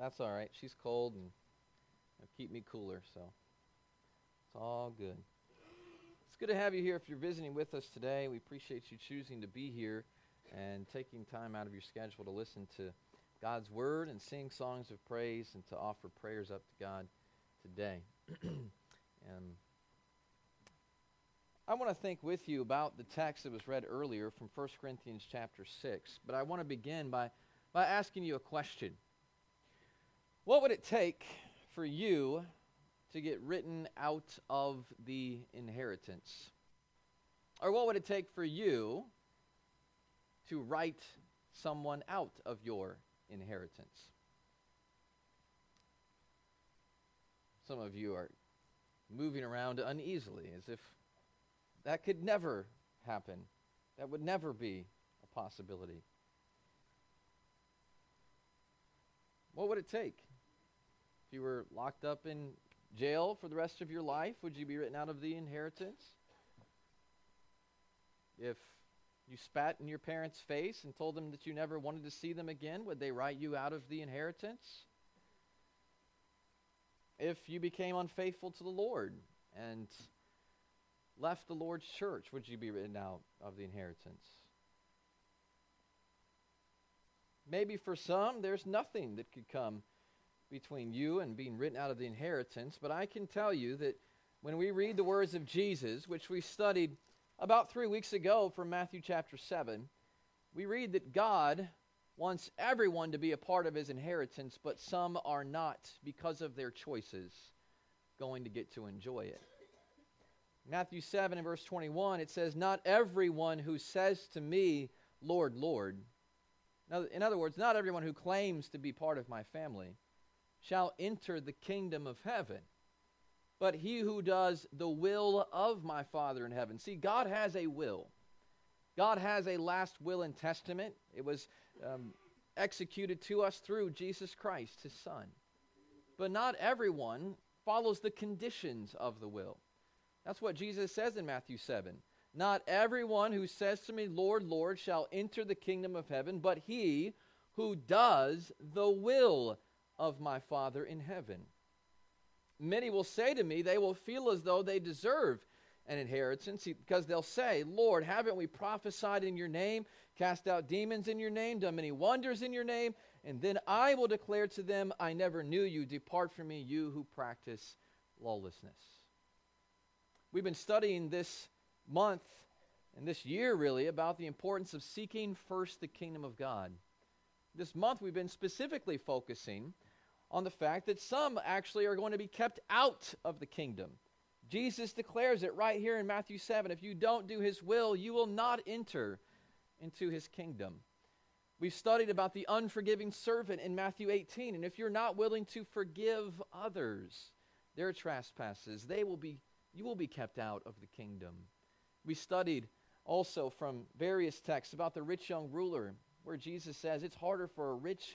That's all right. She's cold and it'll keep me cooler, so it's all good. It's good to have you here if you're visiting with us today. We appreciate you choosing to be here and taking time out of your schedule to listen to God's Word and sing songs of praise and to offer prayers up to God today. And I want to think with you about the text that was read earlier from 1 Corinthians chapter 6, but I want to begin by asking you a question. What would it take for you to get written out of the inheritance? Or what would it take for you to write someone out of your inheritance? Some of you are moving around uneasily as if that could never happen. That would never be a possibility. What would it take? If you were locked up in jail for the rest of your life, would you be written out of the inheritance? If you spat in your parents' face and told them that you never wanted to see them again, would they write you out of the inheritance? If you became unfaithful to the Lord and left the Lord's church, would you be written out of the inheritance? Maybe for some, there's nothing that could come between you and being written out of the inheritance, but I can tell you that when we read the words of Jesus, which we studied about 3 weeks ago from Matthew chapter 7, we read that God wants everyone to be a part of his inheritance, but some are not, because of their choices, going to get to enjoy it. Matthew 7 and verse 21, it says, "Not everyone who says to me, 'Lord, Lord,'" now, in other words, not everyone who claims to be part of my family, "shall enter the kingdom of heaven, but he who does the will of my Father in heaven." See, God has a will. God has a last will and testament. It was executed to us through Jesus Christ, his Son. But not everyone follows the conditions of the will. That's what Jesus says in Matthew 7. "Not everyone who says to me, 'Lord, Lord,' shall enter the kingdom of heaven, but he who does the will of my Father in heaven. Many will say to me," they will feel as though they deserve an inheritance, because they'll say, "Lord, haven't we prophesied in your name, cast out demons in your name, done many wonders in your name?" And then I will declare to them, "I never knew you. Depart from me, you who practice lawlessness." We've been studying this month and this year really about the importance of seeking first the kingdom of God. This month we've been specifically focusing on the fact that some actually are going to be kept out of the kingdom. Jesus declares it right here in Matthew 7. If you don't do his will, you will not enter into his kingdom. We've studied about the unforgiving servant in Matthew 18. And if you're not willing to forgive others their trespasses, you will be kept out of the kingdom. We studied also from various texts about the rich young ruler, where Jesus says it's harder for a rich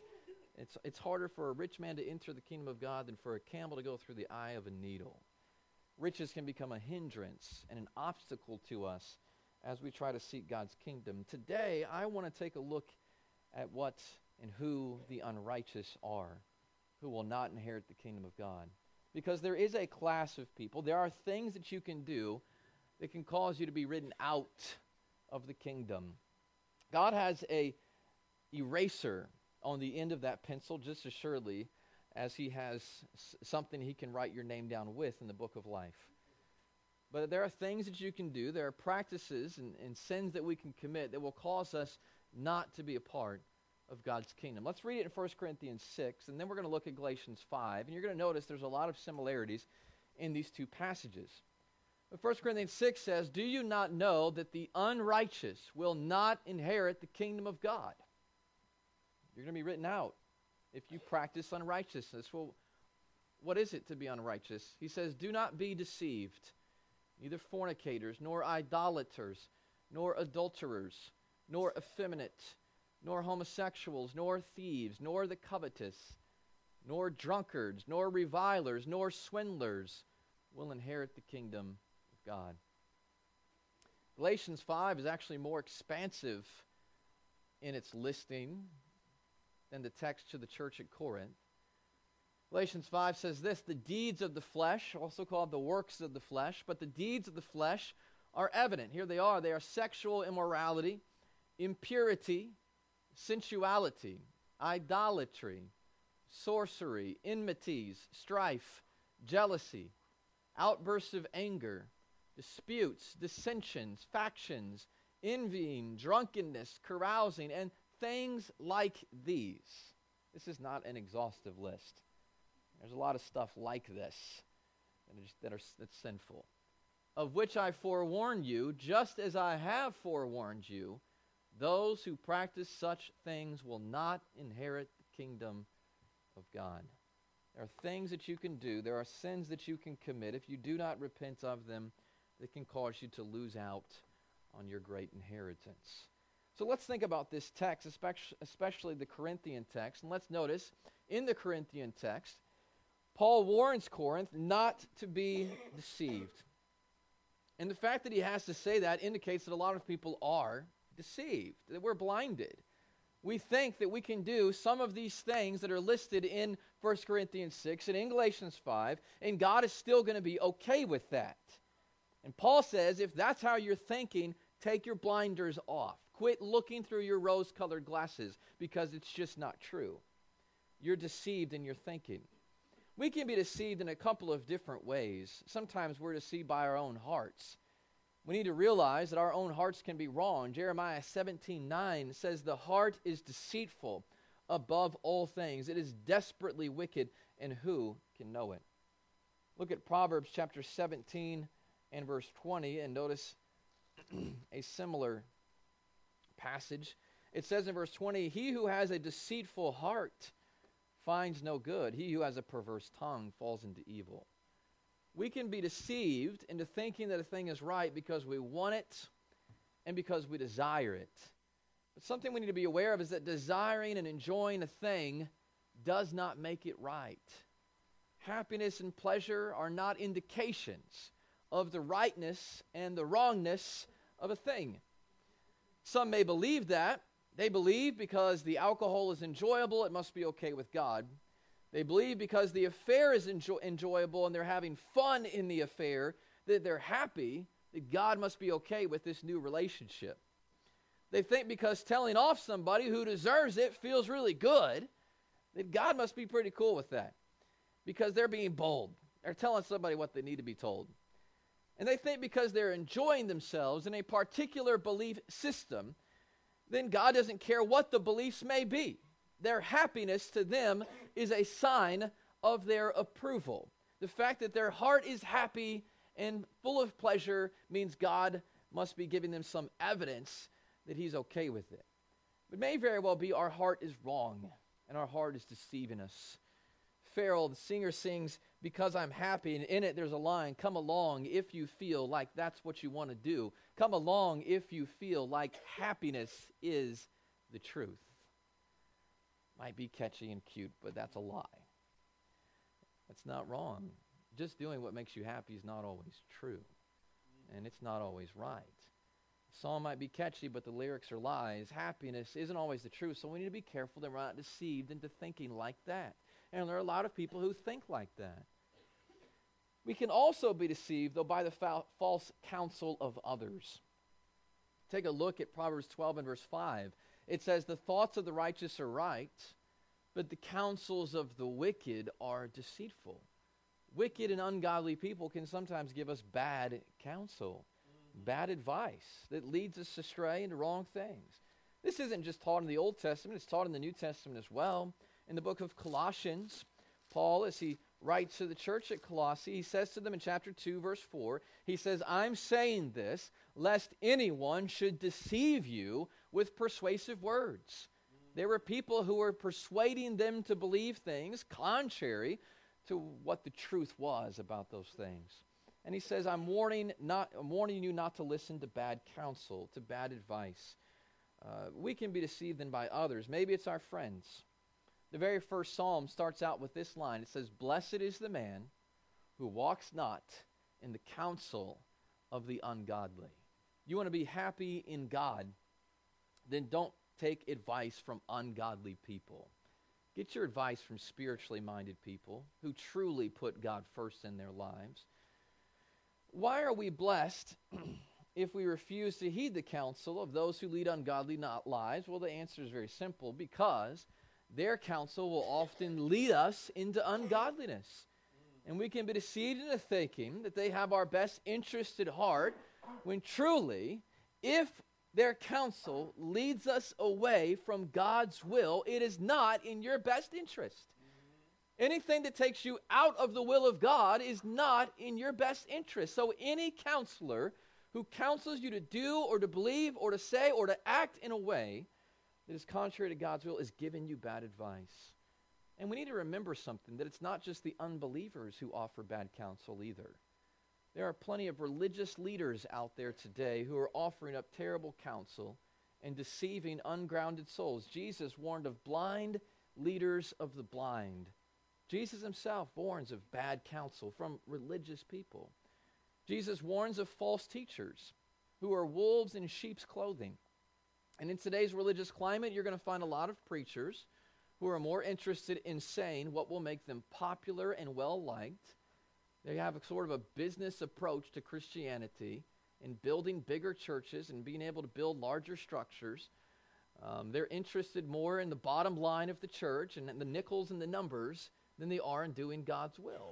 man to enter the kingdom of God than for a camel to go through the eye of a needle. Riches can become a hindrance and an obstacle to us as we try to seek God's kingdom. Today, I want to take a look at what and who the unrighteous are, who will not inherit the kingdom of God. Because there is a class of people, there are things that you can do that can cause you to be written out of the kingdom. God has a eraser on the end of that pencil just as surely as he has something he can write your name down with in the book of life. But there are things that you can do, there are practices and sins that we can commit that will cause us not to be a part of God's kingdom. Let's read it in 1 Corinthians 6, and then we're going to look at Galatians 5, and you're going to notice there's a lot of similarities in these two passages. But 1 Corinthians 6 says, "Do you not know that the unrighteous will not inherit the kingdom of God?" You're going to be written out if you practice unrighteousness. Well, what is it to be unrighteous? He says, "Do not be deceived. Neither fornicators, nor idolaters, nor adulterers, nor effeminate, nor homosexuals, nor thieves, nor the covetous, nor drunkards, nor revilers, nor swindlers will inherit the kingdom of God." Galatians 5 is actually more expansive in its listing than the text to the church at Corinth. Galatians 5 says this, the deeds of the flesh, also called the works of the flesh, but the deeds of the flesh are evident. Here they are. They are sexual immorality, impurity, sensuality, idolatry, sorcery, enmities, strife, jealousy, outbursts of anger, disputes, dissensions, factions, envying, drunkenness, carousing, and things like these. This is not an exhaustive list. There's a lot of stuff like this that's sinful. Of which I forewarn you, just as I have forewarned you, those who practice such things will not inherit the kingdom of God. There are things that you can do, there are sins that you can commit, if you do not repent of them, that can cause you to lose out on your great inheritance. So let's think about this text, especially the Corinthian text. And let's notice, in the Corinthian text, Paul warns Corinth not to be deceived. And the fact that he has to say that indicates that a lot of people are deceived, that we're blinded. We think that we can do some of these things that are listed in 1 Corinthians 6 and in Galatians 5, and God is still going to be okay with that. And Paul says, if that's how you're thinking, take your blinders off. Quit looking through your rose-colored glasses, because it's just not true. You're deceived in your thinking. We can be deceived in a couple of different ways. Sometimes we're deceived by our own hearts. We need to realize that our own hearts can be wrong. Jeremiah 17:9 says, the heart is deceitful above all things. It is desperately wicked, and who can know it? Look at Proverbs chapter 17 and verse 20, and notice a similar passage. It says in verse 20, he who has a deceitful heart finds no good. He who has a perverse tongue falls into evil. We can be deceived into thinking that a thing is right because we want it and because we desire it. But something we need to be aware of is that desiring and enjoying a thing does not make it right. Happiness and pleasure are not indications of the rightness and the wrongness of a thing. Some may believe that. They believe because the alcohol is enjoyable, it must be okay with God. They believe because the affair is enjoyable and they're having fun in the affair, that they're happy, that God must be okay with this new relationship. They think because telling off somebody who deserves it feels really good, that God must be pretty cool with that. Because they're being bold. They're telling somebody what they need to be told. And they think because they're enjoying themselves in a particular belief system, then God doesn't care what the beliefs may be. Their happiness to them is a sign of their approval. The fact that their heart is happy and full of pleasure means God must be giving them some evidence that he's okay with it. It may very well be our heart is wrong and our heart is deceiving us. Farrell, the singer, sings, because I'm happy, and in it there's a line, come along if you feel like that's what you want to do. Come along if you feel like happiness is the truth. Might be catchy and cute, but that's a lie. That's not wrong. Just doing what makes you happy is not always true, and it's not always right. The song might be catchy, but the lyrics are lies. Happiness isn't always the truth, so we need to be careful that we're not deceived into thinking like that. And there are a lot of people who think like that. We can also be deceived, though, by the false counsel of others. Take a look at Proverbs 12 and verse 5. It says, the thoughts of the righteous are right, but the counsels of the wicked are deceitful. Wicked and ungodly people can sometimes give us bad counsel, bad advice that leads us astray into wrong things. This isn't just taught in the Old Testament, it's taught in the New Testament as well. In the book of Colossians, Paul, as he writes to the church at Colossae, he says to them in chapter 2, verse 4, he says, I'm saying this, lest anyone should deceive you with persuasive words. There were people who were persuading them to believe things contrary to what the truth was about those things. And he says, I'm warning you not to listen to bad counsel, to bad advice. We can be deceived then by others. Maybe it's our friends. The very first psalm starts out with this line. It says, blessed is the man who walks not in the counsel of the ungodly. You want to be happy in God, then don't take advice from ungodly people. Get your advice from spiritually minded people who truly put God first in their lives. Why are we blessed if we refuse to heed the counsel of those who lead ungodly lives? Well, the answer is very simple: because their counsel will often lead us into ungodliness. And we can be deceived into thinking that they have our best interest at heart, when truly, if their counsel leads us away from God's will, it is not in your best interest. Anything that takes you out of the will of God is not in your best interest. So any counselor who counsels you to do or to believe or to say or to act in a way that is contrary to God's will is giving you bad advice. And we need to remember something, that it's not just the unbelievers who offer bad counsel either. There are plenty of religious leaders out there today who are offering up terrible counsel and deceiving ungrounded souls. Jesus warned of blind leaders of the blind. Jesus himself warns of bad counsel from religious people. Jesus warns of false teachers who are wolves in sheep's clothing. And in today's religious climate, you're going to find a lot of preachers who are more interested in saying what will make them popular and well-liked. They have a sort of a business approach to Christianity in building bigger churches and being able to build larger structures. They're interested more in the bottom line of the church and the nickels and the numbers than they are in doing God's will.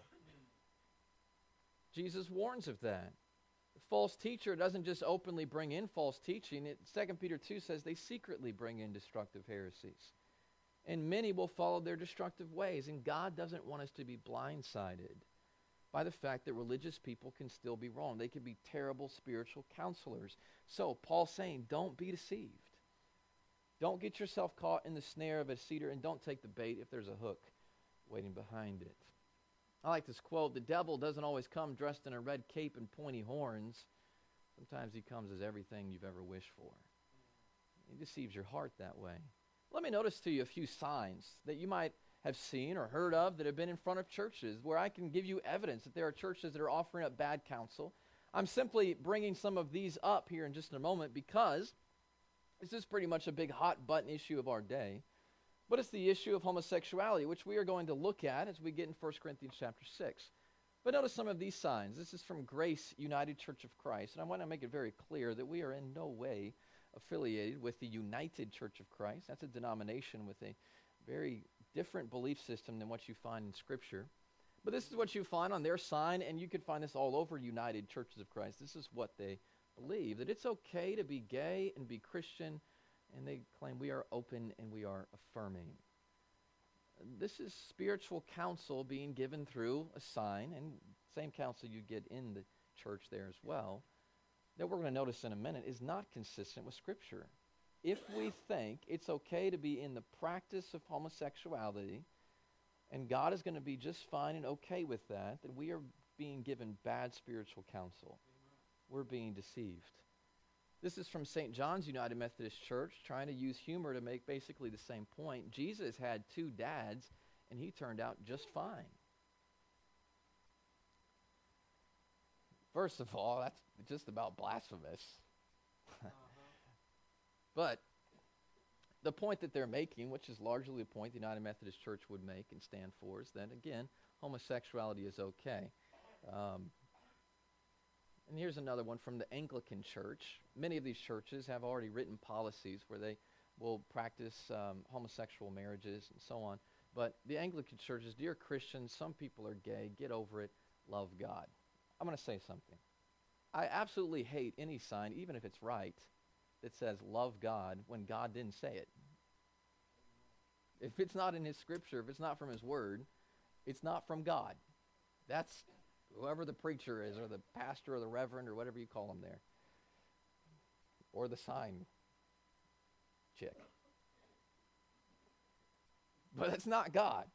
Jesus warns of that. The false teacher doesn't just openly bring in false teaching. 2 Peter 2 says they secretly bring in destructive heresies. And many will follow their destructive ways. And God doesn't want us to be blindsided by the fact that religious people can still be wrong. They can be terrible spiritual counselors. So Paul's saying, don't be deceived. Don't get yourself caught in the snare of a cedar, and don't take the bait if there's a hook waiting behind it. I like this quote: the devil doesn't always come dressed in a red cape and pointy horns. Sometimes he comes as everything you've ever wished for. He deceives your heart that way. Let me notice to you a few signs that you might have seen or heard of that have been in front of churches, where I can give you evidence that there are churches that are offering up bad counsel. I'm simply bringing some of these up here in just a moment because this is pretty much a big hot button issue of our day. But it's the issue of homosexuality, which we are going to look at as we get in 1 Corinthians chapter 6. But notice some of these signs. This is from Grace United Church of Christ, and I want to make it very clear that we are in no way affiliated with the United Church of Christ. That's a denomination with a very different belief system than what you find in Scripture. But this is what you find on their sign, and you can find this all over United Churches of Christ. This is what they believe, that it's okay to be gay and be Christian, and they claim we are open and we are affirming. This is spiritual counsel being given through a sign, and same counsel you get in the church there as well, that we're going to notice in a minute is not consistent with Scripture. If we think it's okay to be in the practice of homosexuality, and God is going to be just fine and okay with that, then we are being given bad spiritual counsel. We're being deceived. This is from St. John's United Methodist Church, trying to use humor to make basically the same point. Jesus had 2 dads, and he turned out just fine. First of all, that's just about blasphemous. But the point that they're making, which is largely a point the United Methodist Church would make and stand for, is that, again, homosexuality is okay. And here's another one from the Anglican Church. Many of these churches have already written policies where they will practice homosexual marriages and so on. But the Anglican Church is, dear Christians, some people are gay. Get over it. Love God. I'm going to say something. I absolutely hate any sign, even if it's right, that says love God when God didn't say it. If it's not in his Scripture, if it's not from his word, it's not from God. That's whoever the preacher is, or the pastor, or the reverend, or whatever you call them there. Or the sign chick. But it's not God.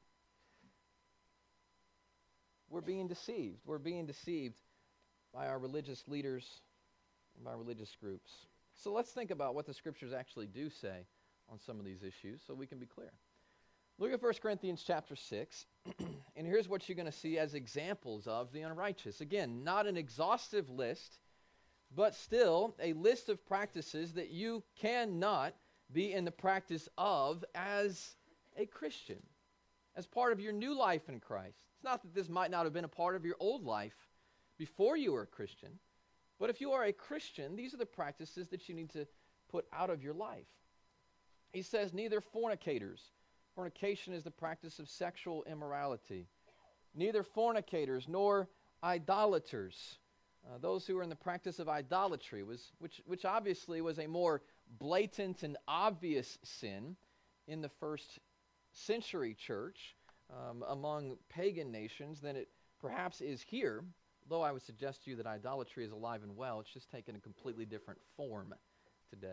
We're being deceived. We're being deceived by our religious leaders and by religious groups. So let's think about what the Scriptures actually do say on some of these issues so we can be clear. Look at 1 Corinthians chapter 6, and here's what you're going to see as examples of the unrighteous. Again, not an exhaustive list, but still a list of practices that you cannot be in the practice of as a Christian. as part of your new life in Christ. It's not that this might not have been a part of your old life before you were a Christian, but if you are a Christian, these are the practices that you need to put out of your life. He says, neither fornicators. Fornication is the practice of sexual immorality. Neither fornicators nor idolaters. Those who are in the practice of idolatry, which obviously was a more blatant and obvious sin in the first century church among pagan nations than it perhaps is here, though I would suggest to you that idolatry is alive and well. It's just taken a completely different form today.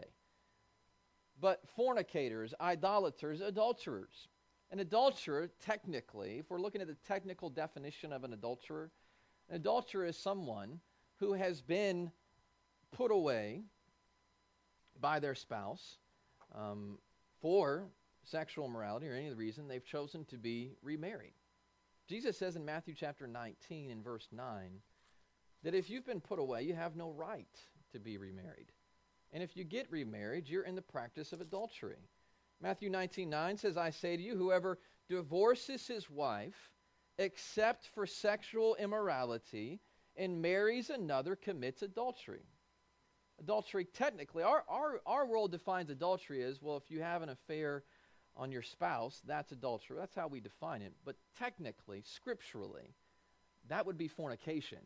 But fornicators, idolaters, adulterers. An adulterer, technically, if we're looking at the technical definition of an adulterer is someone who has been put away by their spouse for sexual immorality or any other reason. They've chosen to be remarried. Jesus says in Matthew chapter 19 and verse 9 that if you've been put away, you have no right to be remarried. And if you get remarried, you're in the practice of adultery. Matthew 19:9 says, I say to you, whoever divorces his wife except for sexual immorality and marries another commits adultery. Adultery, technically, our world defines adultery as, well, if you have an affair on your spouse, that's adultery. That's how we define it. But technically, scripturally, that would be fornication.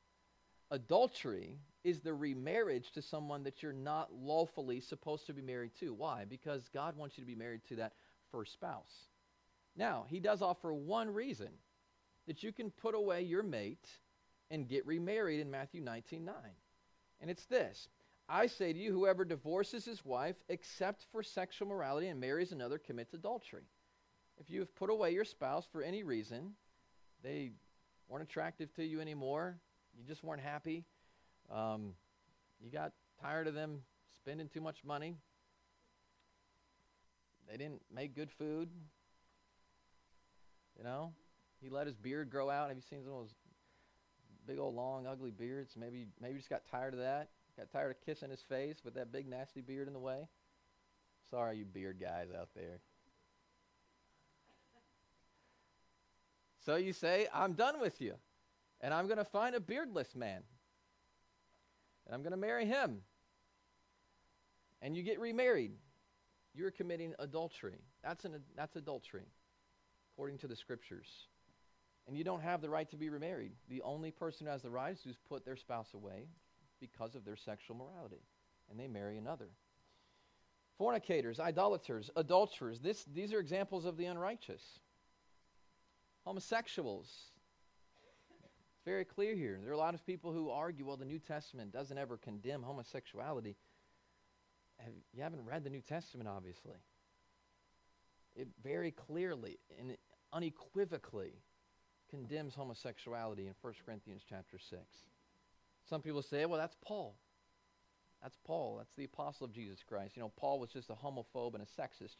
Adultery is the remarriage to someone that you're not lawfully supposed to be married to. Why? Because God wants you to be married to that first spouse. Now, he does offer one reason that you can put away your mate and get remarried in Matthew 19:9. And it's this. I say to you, whoever divorces his wife except for sexual morality and marries another commits adultery. If you have put away your spouse for any reason, they weren't attractive to you anymore, you just weren't happy, you got tired of them spending too much money, they didn't make good food, he let his beard grow out. Have you seen some of those big old long ugly beards? Maybe you just got tired of that. Got tired of kissing his face with that big nasty beard in the way. Sorry, you beard guys out there. So you say, I'm done with you, and I'm going to find a beardless man, and I'm going to marry him. And you get remarried. You're committing adultery. That's adultery, according to the scriptures. And you don't have the right to be remarried. The only person who has the right is who's put their spouse away because of their sexual morality, and they marry another. Fornicators, idolaters, adulterers, these are examples of the unrighteous. Homosexuals, it's very clear here. There are a lot of people who argue, well, the New Testament doesn't ever condemn homosexuality. You haven't read the New Testament, obviously. It very clearly and unequivocally condemns homosexuality in 1 Corinthians chapter 6. Some people say, well, that's Paul. That's Paul. That's the apostle of Jesus Christ. Paul was just a homophobe and a sexist,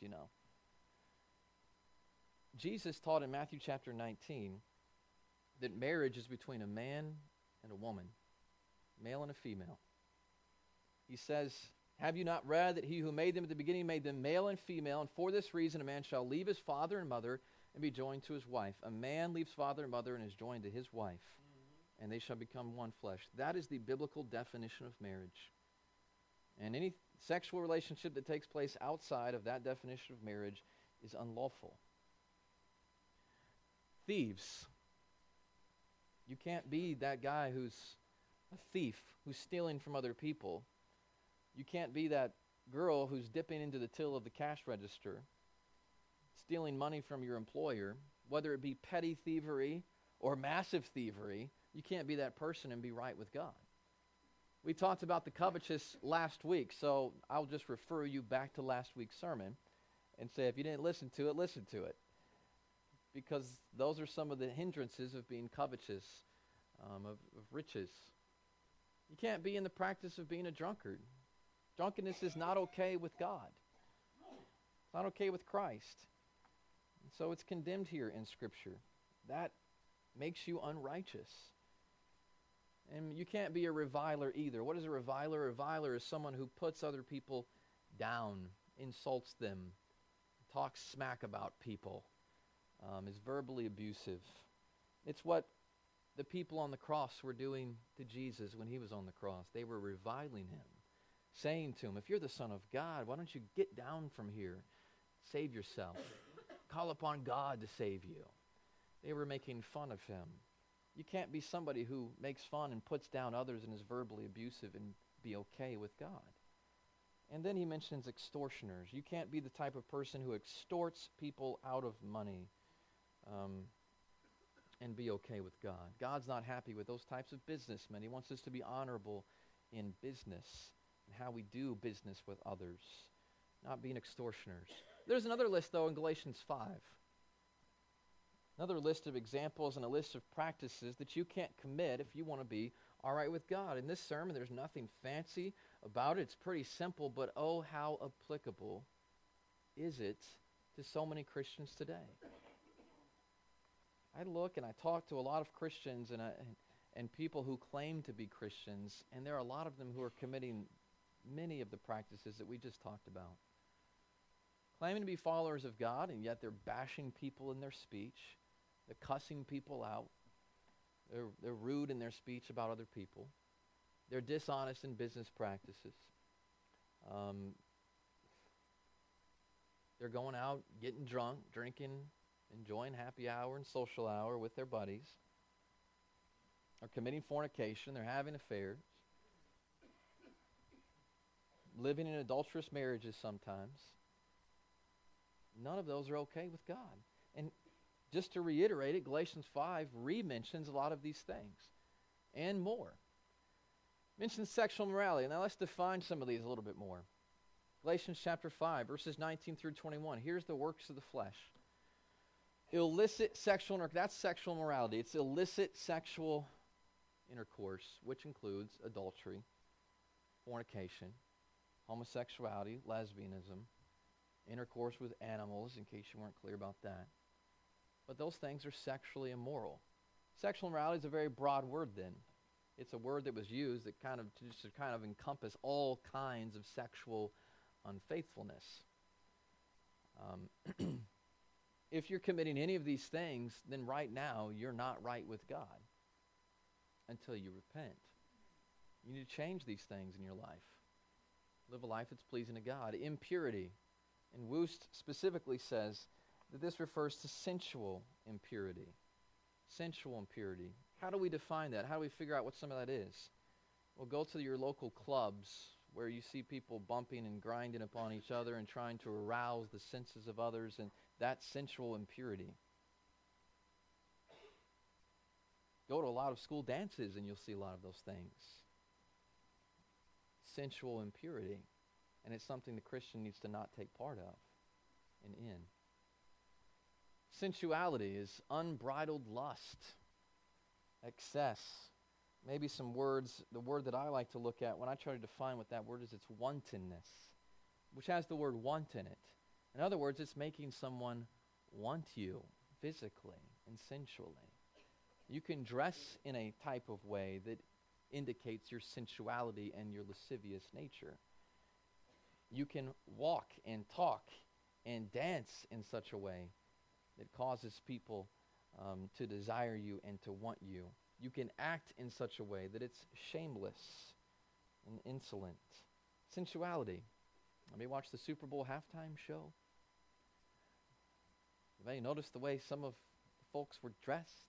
Jesus taught in Matthew chapter 19 that marriage is between a man and a woman, male and a female. He says, have you not read that he who made them at the beginning made them male and female, and for this reason a man shall leave his father and mother and be joined to his wife. A man leaves father and mother and is joined to his wife, and they shall become one flesh. That is the biblical definition of marriage. And any sexual relationship that takes place outside of that definition of marriage is unlawful. Thieves. You can't be that guy who's a thief, who's stealing from other people. You can't be that girl who's dipping into the till of the cash register, stealing money from your employer, whether it be petty thievery or massive thievery. You can't be that person and be right with God. We talked about the covetous last week, so I'll just refer you back to last week's sermon and say, if you didn't listen to it, listen to it. Because those are some of the hindrances of being covetous, of riches. You can't be in the practice of being a drunkard. Drunkenness is not okay with God. It's not okay with Christ. And so it's condemned here in Scripture. That makes you unrighteous. And you can't be a reviler either. What is a reviler? A reviler is someone who puts other people down, insults them, talks smack about people. is verbally abusive. It's what the people on the cross were doing to Jesus when he was on the cross. They were reviling him, saying to him, if you're the Son of God, why don't you get down from here? Save yourself. Call upon God to save you. They were making fun of him. You can't be somebody who makes fun and puts down others and is verbally abusive and be okay with God. And then he mentions extortioners. You can't be the type of person who extorts people out of money and be okay with God. God's not happy with those types of businessmen. He wants us to be honorable in business and how we do business with others, not being extortioners. There's another list, though, in Galatians 5. Another list of examples and a list of practices that you can't commit if you want to be all right with God. In this sermon, there's nothing fancy about it. It's pretty simple, but oh, how applicable is it to so many Christians today? I look and I talk to a lot of Christians and people who claim to be Christians, and there are a lot of them who are committing many of the practices that we just talked about. Claiming to be followers of God, and yet they're bashing people in their speech. They're cussing people out. They're rude in their speech about other people. They're dishonest in business practices. They're going out, getting drunk, drinking, enjoying happy hour and social hour with their buddies. They're committing fornication. They're having affairs. Living in adulterous marriages sometimes. None of those are okay with God. And just to reiterate it, Galatians 5 re-mentions a lot of these things and more. Mentions sexual morality. Now let's define some of these a little bit more. Galatians chapter 5, verses 19 through 21. Here's the works of the flesh. Illicit sexual, that's sexual morality. It's illicit sexual intercourse, which includes adultery, fornication, homosexuality, lesbianism, intercourse with animals, in case you weren't clear about that. But those things are sexually immoral. Sexual immorality is a very broad word then. It's a word that was used that kind of encompass all kinds of sexual unfaithfulness. If you're committing any of these things, then right now you're not right with God until you repent. You need to change these things in your life. Live a life that's pleasing to God. Impurity. And Woost specifically says that this refers to sensual impurity. Sensual impurity. How do we define that? How do we figure out what some of that is? Well, go to your local clubs where you see people bumping and grinding upon each other and trying to arouse the senses of others, and that's sensual impurity. Go to a lot of school dances and you'll see a lot of those things. Sensual impurity. And it's something the Christian needs to not take part of and in. Sensuality is unbridled lust, excess. Maybe some words, the word that I like to look at when I try to define what that word is, it's wantonness, which has the word want in it. In other words, it's making someone want you physically and sensually. You can dress in a type of way that indicates your sensuality and your lascivious nature. You can walk and talk and dance in such a way that causes people to desire you and to want you. You can act in such a way that it's shameless and insolent. Sensuality. Let me watch the Super Bowl halftime show. Have you noticed the way some of the folks were dressed?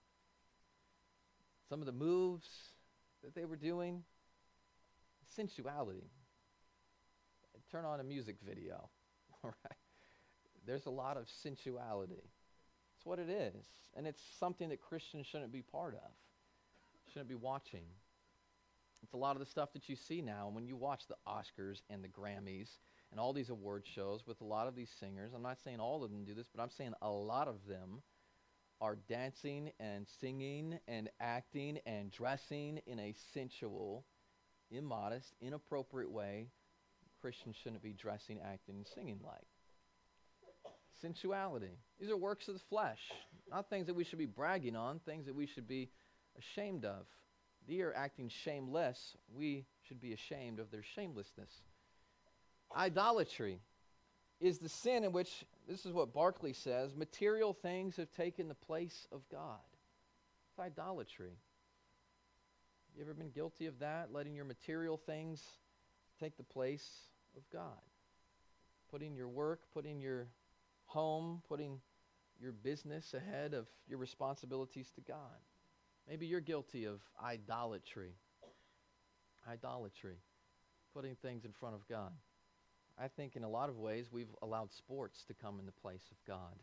Some of the moves that they were doing? Sensuality. Turn on a music video. All right. There's a lot of sensuality. It's what it is. And it's something that Christians shouldn't be part of. Shouldn't be watching. It's a lot of the stuff that you see now when you watch the Oscars and the Grammys and all these award shows with a lot of these singers. I'm not saying all of them do this, but I'm saying a lot of them are dancing and singing and acting and dressing in a sensual, immodest, inappropriate way. Christians shouldn't be dressing, acting, and singing like. Sensuality. These are works of the flesh, not things that we should be bragging on, things that we should be ashamed of. They are acting shameless. We should be ashamed of their shamelessness. Idolatry is the sin in which this is what Barclay says, material things have taken the place of God. It's idolatry. You ever been guilty of that, letting your material things take the place of God? Putting your work, putting your home, putting your business ahead of your responsibilities to God. Maybe you're guilty of idolatry. Idolatry. Putting things in front of God. I think in a lot of ways we've allowed sports to come in the place of God.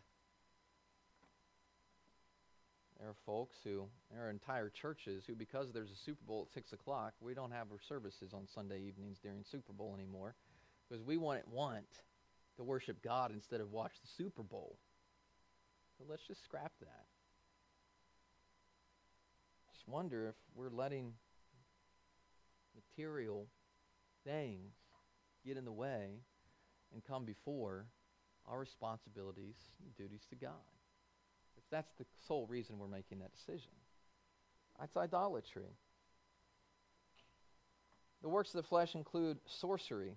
There are folks there are entire churches who, because there's a Super Bowl at 6 o'clock, we don't have our services on Sunday evenings during Super Bowl anymore because we want to worship God instead of watch the Super Bowl. So let's just scrap that. Just wonder if we're letting material things get in the way and come before our responsibilities and duties to God. If that's the sole reason we're making that decision. That's idolatry. The works of the flesh include sorcery.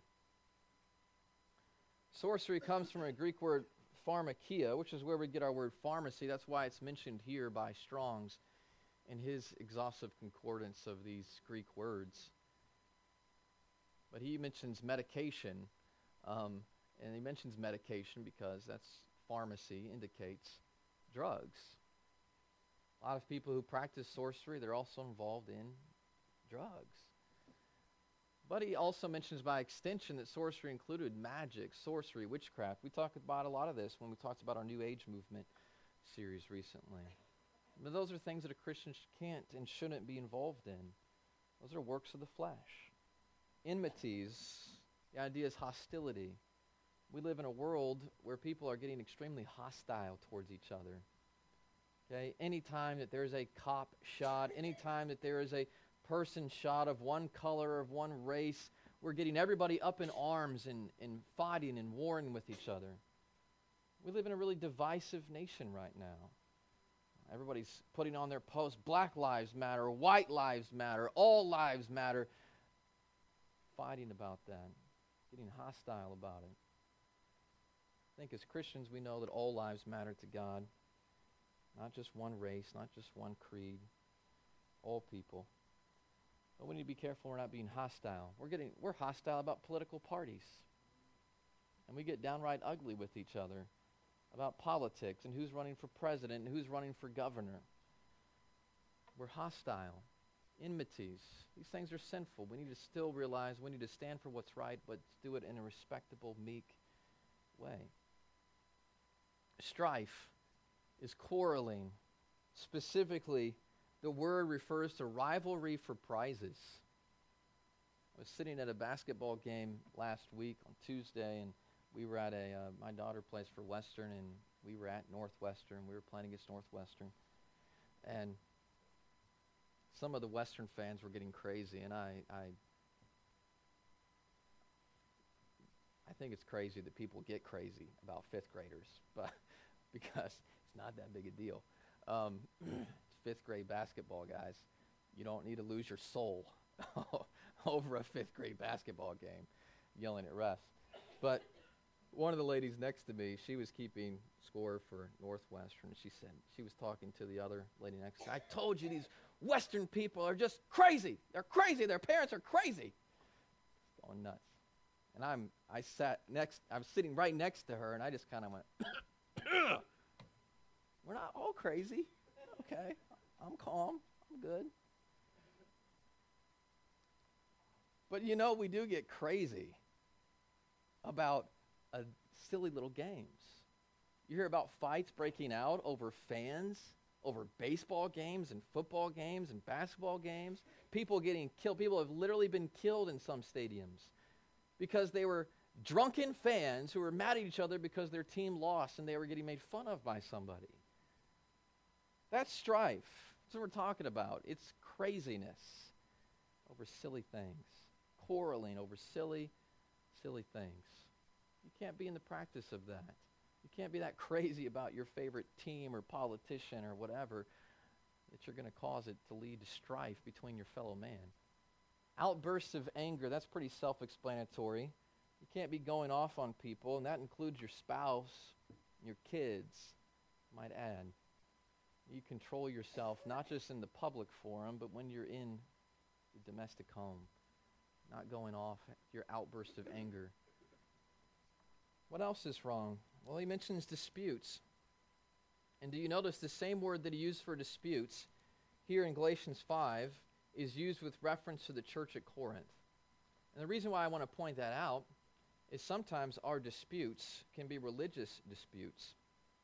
Sorcery comes from a Greek word pharmakia, which is where we get our word pharmacy. That's why it's mentioned here by Strong's in his exhaustive concordance of these Greek words. But he mentions medication, and he mentions medication because that's pharmacy, indicates drugs. A lot of people who practice sorcery, they're also involved in drugs. But he also mentions by extension that sorcery included magic, sorcery, witchcraft. We talked about a lot of this when we talked about our New Age movement series recently. But those are things that a Christian can't and shouldn't be involved in. Those are works of the flesh. Enmities, the idea is hostility. We live in a world where people are getting extremely hostile towards each other. Okay? Anytime that there's a cop shot, anytime that there is a person shot of one color, of one race, we're getting everybody up in arms and fighting and warring with each other. We live in a really divisive nation right now. Everybody's putting on their posts, Black Lives Matter, White Lives Matter, all lives matter. Fighting about that, getting hostile about it. I think as Christians we know that all lives matter to God. Not just one race, not just one creed, all people. But we need to be careful we're not being hostile. We're hostile about political parties. And we get downright ugly with each other about politics and who's running for president and who's running for governor. We're hostile. Enmities. These things are sinful. We need to still realize we need to stand for what's right, but do it in a respectable, meek way. Strife is quarreling. Specifically, the word refers to rivalry for prizes. I was sitting at a basketball game last week on Tuesday, and we were at my daughter plays for Western, and we were at Northwestern. We were playing against Northwestern. And some of the Western fans were getting crazy, and I think it's crazy that people get crazy about fifth graders, but because it's not that big a deal. It's fifth grade basketball, guys. You don't need to lose your soul over a fifth grade basketball game, yelling at refs. But one of the ladies next to me, she was keeping score for Northwestern. She said, she was talking to the other lady next to her. I told you these Western people are just crazy. They're crazy. Their parents are crazy. Going nuts. And I was sitting right next to her, and I just kind of went, we're not all crazy. Okay. I'm calm. I'm good. But we do get crazy about silly little games. You hear about fights breaking out over fans, over baseball games and football games and basketball games. People getting killed. People have literally been killed in some stadiums because they were drunken fans who were mad at each other because their team lost and they were getting made fun of by somebody. That's strife. That's what we're talking about. It's craziness over silly things. Quarreling over silly things. You can't be in the practice of that. You can't be that crazy about your favorite team or politician or whatever that you're going to cause it to lead to strife between your fellow man. Outbursts of anger, that's pretty self-explanatory. You can't be going off on people, and that includes your spouse, your kids, I might add. You control yourself, not just in the public forum, but when you're in the domestic home, not going off your outburst of anger. What else is wrong? Well, he mentions disputes. And do you notice the same word that he used for disputes here in Galatians 5 is used with reference to the church at Corinth? And the reason why I want to point that out is sometimes our disputes can be religious disputes.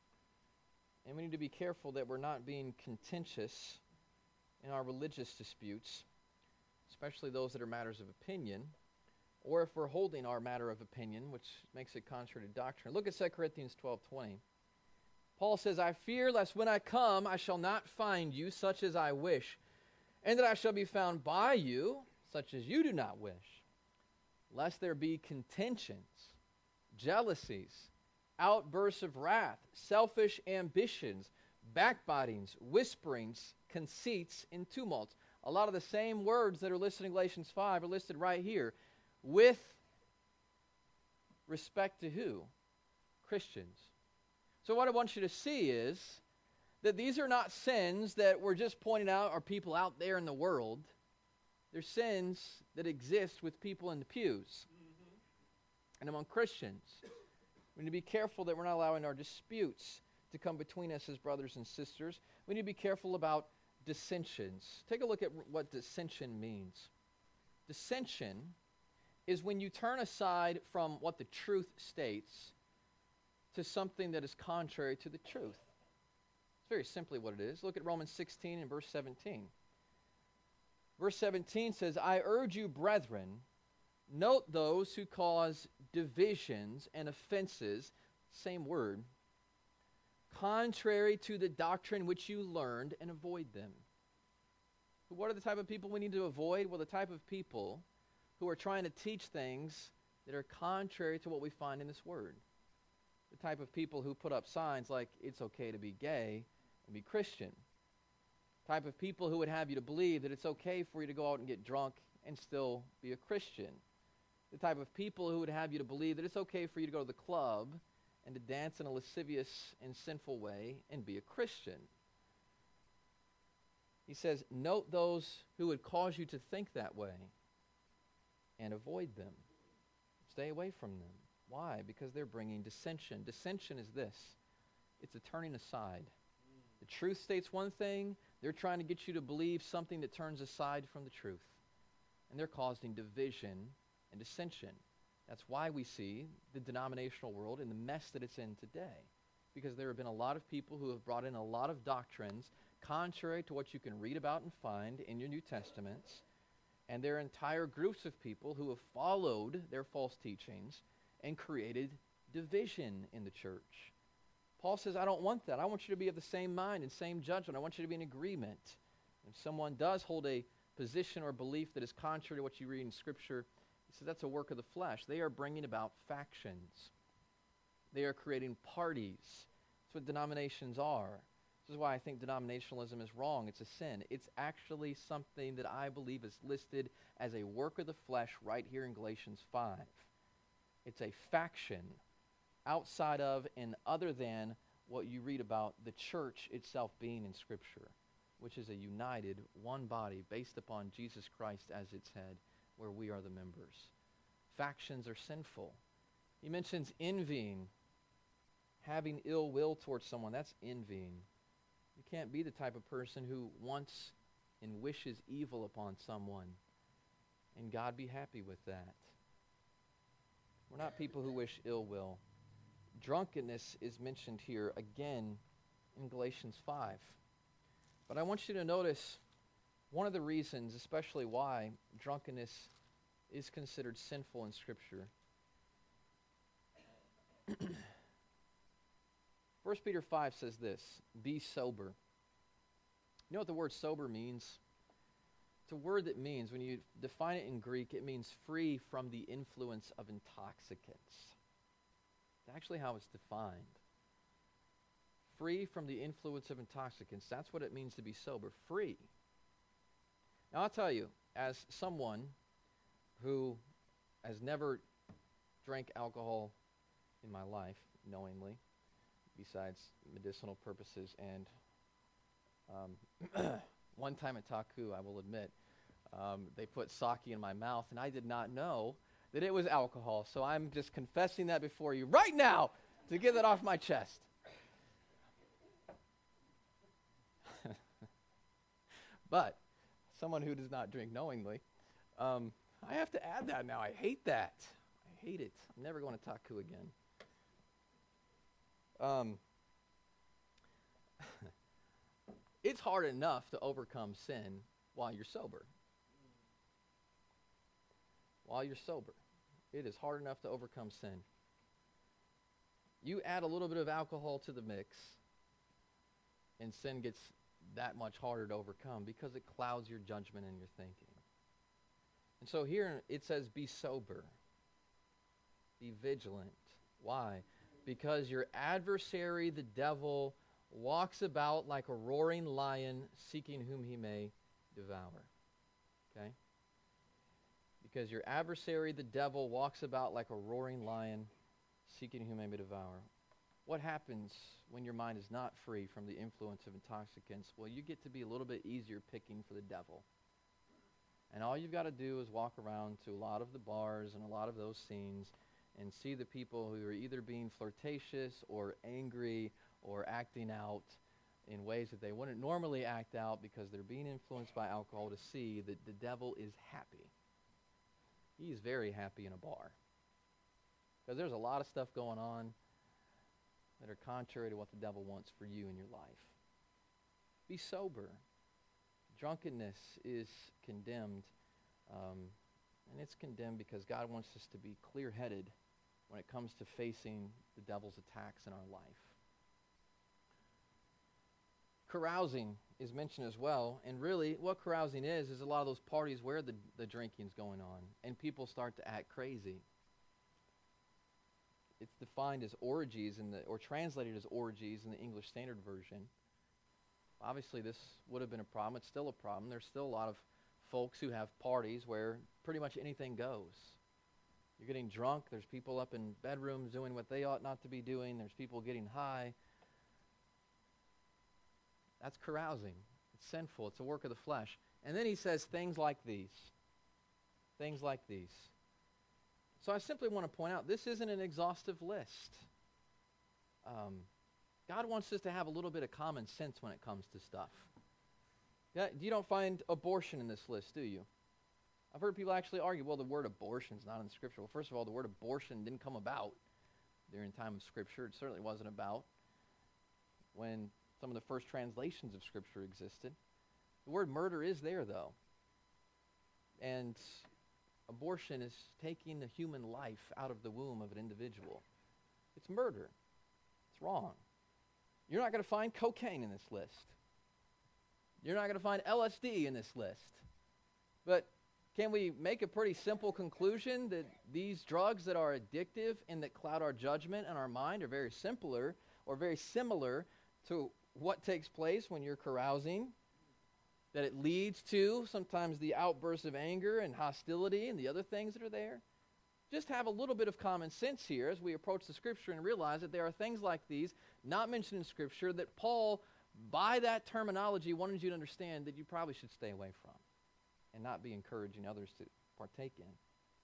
And we need to be careful that we're not being contentious in our religious disputes, especially those that are matters of opinion, or if we're holding our matter of opinion, which makes it contrary to doctrine. Look at 2 Corinthians 12:20. Paul says, I fear lest when I come I shall not find you such as I wish, and that I shall be found by you such as you do not wish, lest there be contentions, jealousies, outbursts of wrath, selfish ambitions, backbitings, whisperings, conceits, and tumults. A lot of the same words that are listed in Galatians 5 are listed right here. With respect to who? Christians. So what I want you to see is that these are not sins that we're just pointing out are people out there in the world. They're sins that exist with people in the pews and among Christians. We need to be careful that we're not allowing our disputes to come between us as brothers and sisters. We need to be careful about dissensions. Take a look at what dissension means. Dissension is when you turn aside from what the truth states to something that is contrary to the truth. It's very simply what it is. Look at Romans 16 and verse 17. Verse 17 says, I urge you, brethren, note those who cause divisions and offenses, same word, contrary to the doctrine which you learned, and avoid them. What are the type of people we need to avoid? Well, the type of people who are trying to teach things that are contrary to what we find in this word. The type of people who put up signs like it's okay to be gay and be Christian. Type of people who would have you to believe that it's okay for you to go out and get drunk and still be a Christian. The type of people who would have you to believe that it's okay for you to go to the club and to dance in a lascivious and sinful way and be a Christian. He says, note those who would cause you to think that way and avoid them. Stay away from them. Why? Because they're bringing dissension. Dissension is this. It's a turning aside. The truth states one thing. They're trying to get you to believe something that turns aside from the truth. And they're causing division and dissension. That's why we see the denominational world in the mess that it's in today. Because there have been a lot of people who have brought in a lot of doctrines contrary to what you can read about and find in your New Testaments. And there are entire groups of people who have followed their false teachings and created division in the church. Paul says, I don't want that. I want you to be of the same mind and same judgment. I want you to be in agreement. If someone does hold a position or belief that is contrary to what you read in Scripture, he says that's a work of the flesh. They are bringing about factions. They are creating parties. That's what denominations are. This is why I think denominationalism is wrong. It's a sin. It's actually something that I believe is listed as a work of the flesh right here in Galatians 5. It's a faction outside of and other than what you read about the church itself being in Scripture, which is a united one body based upon Jesus Christ as its head, where we are the members. Factions are sinful. He mentions envying, having ill will towards someone. That's envying. You can't be the type of person who wants and wishes evil upon someone and God be happy with that. We're not people who wish ill will. Drunkenness is mentioned here again in Galatians 5. But I want you to notice one of the reasons, especially why drunkenness is considered sinful in Scripture. 1 Peter 5 says this, be sober. You know what the word sober means? It's a word that means, when you define it in Greek, it means free from the influence of intoxicants. It's actually how it's defined. Free from the influence of intoxicants. That's what it means to be sober. Free. Now I'll tell you, as someone who has never drank alcohol in my life knowingly, besides medicinal purposes. And one time at Taku, I will admit, they put sake in my mouth, and I did not know that it was alcohol. So I'm just confessing that before you right now to get that off my chest. But someone who does not drink knowingly, I have to add that now. I hate that. I hate it. I'm never going to Taku again. It's hard enough to overcome sin while you're sober. While you're sober. It is hard enough to overcome sin. You add a little bit of alcohol to the mix, and sin gets that much harder to overcome because it clouds your judgment and your thinking. And so here it says, be sober. Be vigilant. Why? Because your adversary, the devil, walks about like a roaring lion, seeking whom he may devour. Okay? Because your adversary, the devil, walks about like a roaring lion, seeking whom he may devour. What happens when your mind is not free from the influence of intoxicants? Well, you get to be a little bit easier picking for the devil. And all you've got to do is walk around to a lot of the bars and a lot of those scenes and see the people who are either being flirtatious or angry or acting out in ways that they wouldn't normally act out because they're being influenced by alcohol, to see that the devil is happy. He's very happy in a bar. Because there's a lot of stuff going on that are contrary to what the devil wants for you in your life. Be sober. Drunkenness is condemned, and it's condemned because God wants us to be clear-headed when it comes to facing the devil's attacks in our life. Carousing is mentioned as well, and really what carousing is a lot of those parties where the drinking's going on, and people start to act crazy. It's defined as orgies or translated as orgies in the English Standard Version. Obviously, this would have been a problem. It's still a problem. There's still a lot of folks who have parties where pretty much anything goes. You're getting drunk. There's people up in bedrooms doing what they ought not to be doing. There's people getting high. That's carousing. It's sinful. It's a work of the flesh. And then he says things like these. Things like these. So I simply want to point out, this isn't an exhaustive list. God wants us to have a little bit of common sense when it comes to stuff. Yeah, you don't find abortion in this list, do you? I've heard people actually argue, well, the word abortion is not in Scripture. Well, first of all, the word abortion didn't come about during time of Scripture. It certainly wasn't about when some of the first translations of Scripture existed. The word murder is there, though. And abortion is taking the human life out of the womb of an individual. It's murder. It's wrong. You're not going to find cocaine in this list. You're not going to find LSD in this list. But can we make a pretty simple conclusion that these drugs that are addictive and that cloud our judgment and our mind are very similar to what takes place when you're carousing? That it leads to sometimes the outbursts of anger and hostility and the other things that are there? Just have a little bit of common sense here as we approach the Scripture and realize that there are things like these not mentioned in Scripture that Paul, by that terminology, wanted you to understand that you probably should stay away from and not be encouraging others to partake in.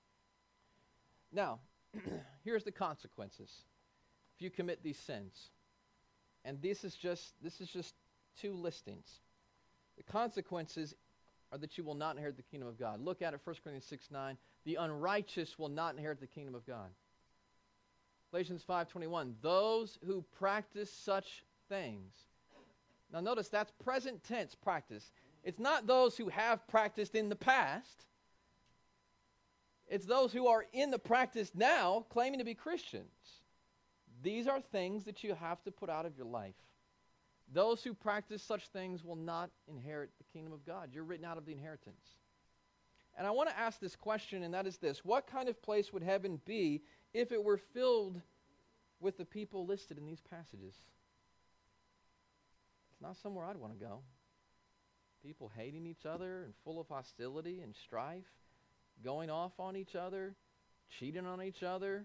Now, here's the consequences if you commit these sins. And this is just two listings. The consequences are that you will not inherit the kingdom of God. Look at it, 1 Corinthians 6:9. The unrighteous will not inherit the kingdom of God. Galatians 5:21. Those who practice such things. Now notice that's present tense practice. It's not those who have practiced in the past. It's those who are in the practice now, claiming to be Christians. These are things that you have to put out of your life. Those who practice such things will not inherit the kingdom of God. You're written out of the inheritance. And I want to ask this question, and that is this. What kind of place would heaven be if it were filled with the people listed in these passages? It's not somewhere I'd want to go. People hating each other and full of hostility and strife, going off on each other, cheating on each other,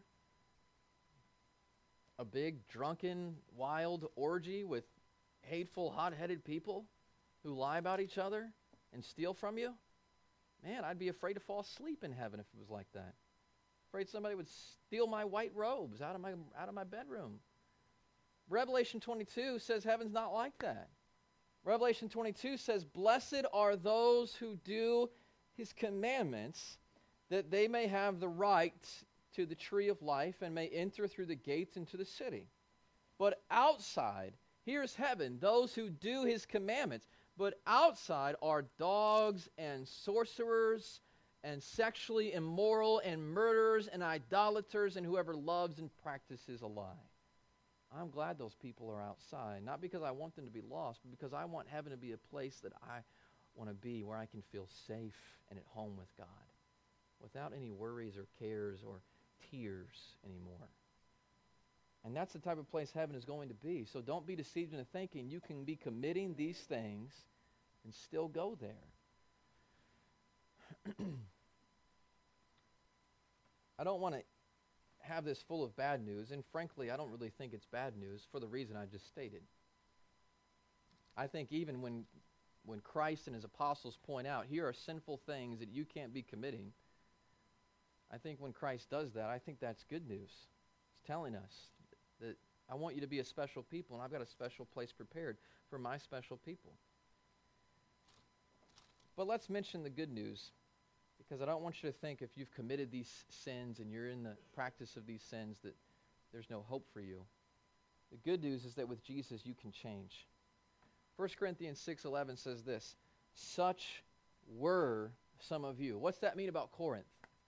a big, drunken, wild orgy with hateful, hot-headed people who lie about each other and steal from you, man, I'd be afraid to fall asleep in heaven if it was like that. Afraid somebody would steal my white robes out of my bedroom. Revelation 22 says heaven's not like that. Revelation 22 says, "Blessed are those who do his commandments, that they may have the right to the tree of life and may enter through the gates into the city." But outside, here's heaven, those who do his commandments. But outside are dogs and sorcerers and sexually immoral and murderers and idolaters and whoever loves and practices a lie. I'm glad those people are outside, not because I want them to be lost, but because I want heaven to be a place that I want to be, where I can feel safe and at home with God, without any worries or cares or tears anymore. And that's the type of place heaven is going to be. So don't be deceived into thinking you can be committing these things and still go there. I don't want to have this full of bad news, and frankly, I don't really think it's bad news for the reason I just stated. I think even when Christ and his apostles point out, here are sinful things that you can't be committing, I think when Christ does that, I think that's good news. He's telling us that I want you to be a special people, and I've got a special place prepared for my special people. But let's mention the good news, because I don't want you to think if you've committed these sins and you're in the practice of these sins that there's no hope for you. The good news is that with Jesus you can change. 1 Corinthians 6:11 says this, "Such were some of you." What's that mean about Corinth?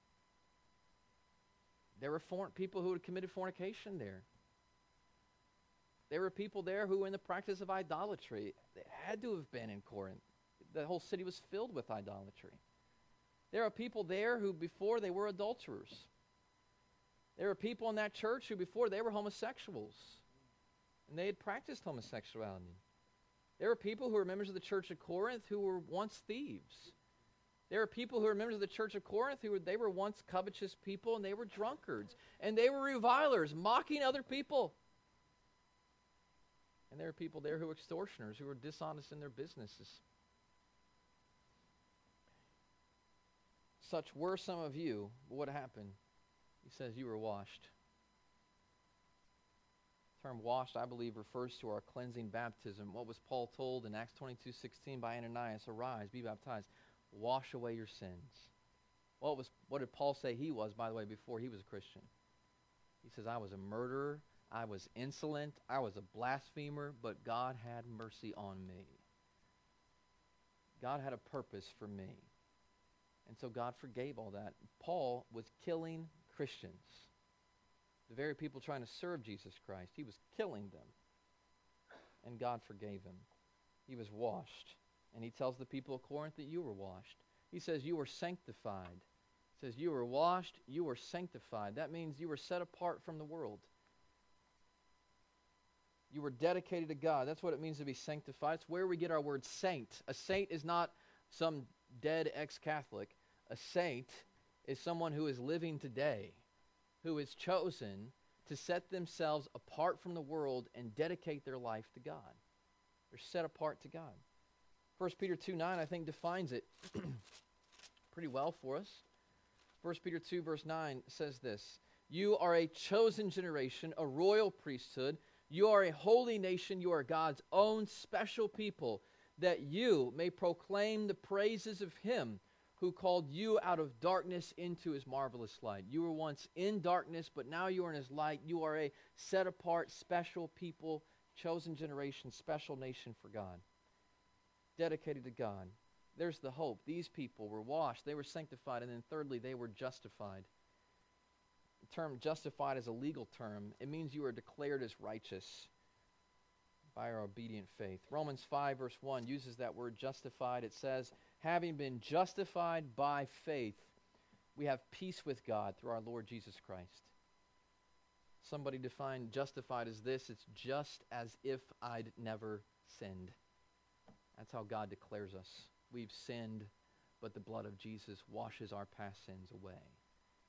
There were people who had committed fornication there. There were people there who were in the practice of idolatry. They had to have been in Corinth. The whole city was filled with idolatry. There are people there who before they were adulterers. There were people in that church who before they were homosexuals, and they had practiced homosexuality. There were people who were members of the church of Corinth who were once thieves. There are people who are members of the church of Corinth they were once covetous people, and they were drunkards, and they were revilers, mocking other people. And there are people there who were extortioners, who were dishonest in their businesses. Such were some of you, but what happened? He says you were washed. The term washed, I believe, refers to our cleansing baptism. What was Paul told in Acts 22:16 by Ananias? "Arise, be baptized, wash away your sins." What did Paul say he was, by the way, before he was a Christian? He says, "I was a murderer, I was insolent, I was a blasphemer, but God had mercy on me." God had a purpose for me. And so God forgave all that. Paul was killing Christians, the very people trying to serve Jesus Christ. He was killing them. And God forgave him. He was washed. And he tells the people of Corinth that you were washed. He says you were sanctified. He says you were washed, you were sanctified. That means you were set apart from the world. You were dedicated to God. That's what it means to be sanctified. It's where we get our word saint. A saint is not some dead ex-Catholic. A saint is someone who is living today, who is chosen to set themselves apart from the world and dedicate their life to God. They're set apart to God. 1 Peter 2:9, I think, defines it pretty well for us. 1 Peter 2, verse 9 says this, "You are a chosen generation, a royal priesthood. You are a holy nation. You are God's own special people, that you may proclaim the praises of him who called you out of darkness into his marvelous light." You were once in darkness, but now you are in his light. You are a set-apart, special people, chosen generation, special nation for God, dedicated to God. There's the hope. These people were washed, they were sanctified, and then thirdly, they were justified. The term justified is a legal term. It means you are declared as righteous by our obedient faith. Romans 5, verse 1 uses that word justified. It says, "Having been justified by faith, we have peace with God through our Lord Jesus Christ." Somebody defined justified as this: it's just as if I'd never sinned. That's how God declares us. We've sinned, but the blood of Jesus washes our past sins away.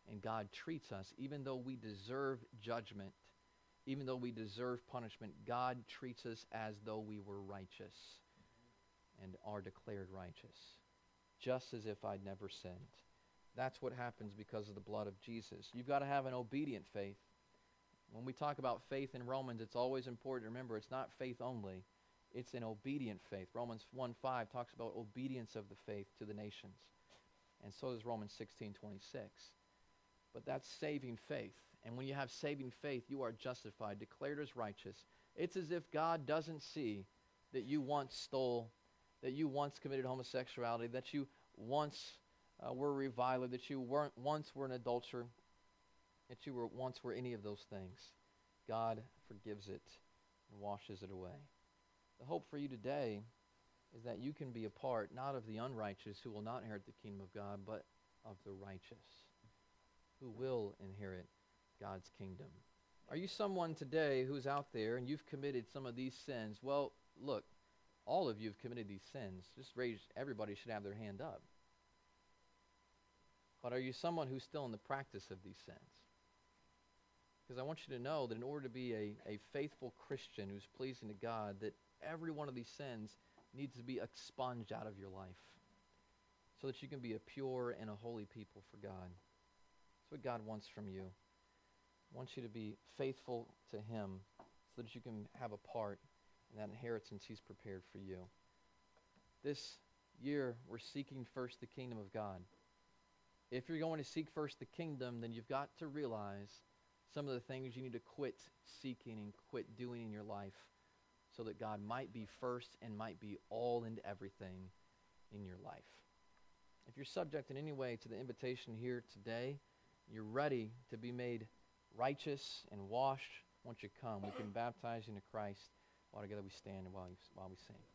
And God treats us, even though we deserve judgment, even though we deserve punishment, God treats us as though we were righteous and are declared righteous, just as if I'd never sinned. That's what happens because of the blood of Jesus. You've got to have an obedient faith. When we talk about faith in Romans, it's always important to remember it's not faith only. It's an obedient faith. Romans 1:5 talks about obedience of the faith to the nations. And so does Romans 16:26. But that's saving faith. And when you have saving faith, you are justified, declared as righteous. It's as if God doesn't see that you once stole, that you once committed homosexuality, that you once were a reviler, that you once were an adulterer, that you once were any of those things. God forgives it and washes it away. The hope for you today is that you can be a part, not of the unrighteous who will not inherit the kingdom of God, but of the righteous who will inherit God's kingdom. Are you someone today who's out there and you've committed some of these sins? Well, look, all of you have committed these sins. Just raise, everybody should have their hand up. But are you someone who's still in the practice of these sins? Because I want you to know that in order to be a faithful Christian who's pleasing to God, that every one of these sins needs to be expunged out of your life so that you can be a pure and a holy people for God. That's what God wants from you. He wants you to be faithful to Him so that you can have a part in that inheritance He's prepared for you. This year, we're seeking first the kingdom of God. If you're going to seek first the kingdom, then you've got to realize some of the things you need to quit seeking and quit doing in your life so that God might be first and might be all and everything in your life. If you're subject in any way to the invitation here today, you're ready to be made righteous and washed, once you come, we can baptize you into Christ while together we stand and while we sing.